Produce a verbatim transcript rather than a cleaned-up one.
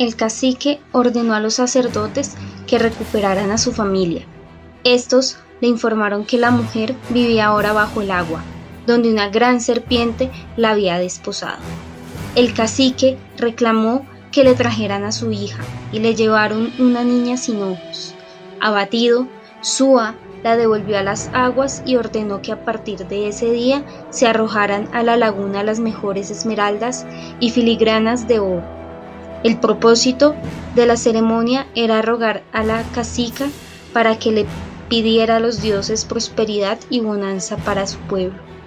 El cacique ordenó a los sacerdotes que recuperaran a su familia. Estos le informaron que la mujer vivía ahora bajo el agua, donde una gran serpiente la había desposado. El cacique reclamó que le trajeran a su hija y le llevaron una niña sin ojos. Abatido, Súa la devolvió a las aguas y ordenó que a partir de ese día se arrojaran a la laguna las mejores esmeraldas y filigranas de oro. El propósito de la ceremonia era rogar a la cacica para que le pidiera a los dioses prosperidad y bonanza para su pueblo.